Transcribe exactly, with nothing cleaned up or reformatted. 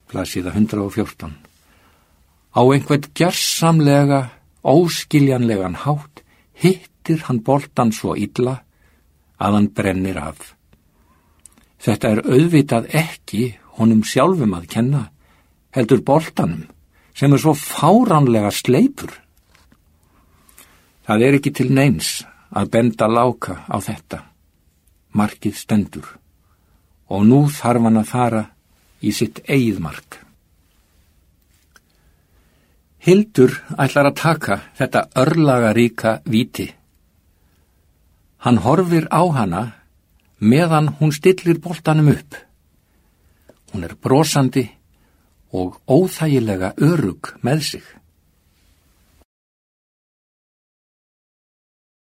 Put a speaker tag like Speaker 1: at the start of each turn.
Speaker 1: blaðsíða hundrað og fjórtán. Á einhvern gjörsamlega, óskiljanlegan hátt hittir hann boltan svo illa að hann brennir af. Þetta er auðvitað ekki honum sjálfum að kenna, heldur boltanum, sem er svo fáránlega sleipur. Það er ekki til neins að benda Láka á þetta. Markið stendur og nú þarf hann að fara í sitt eigið mark. Hildur ætlar að taka þetta örlagaríka víti. Hann horfir á hana meðan hún stillir boltanum upp. Hún er brosandi og óþægilega örugg með sig.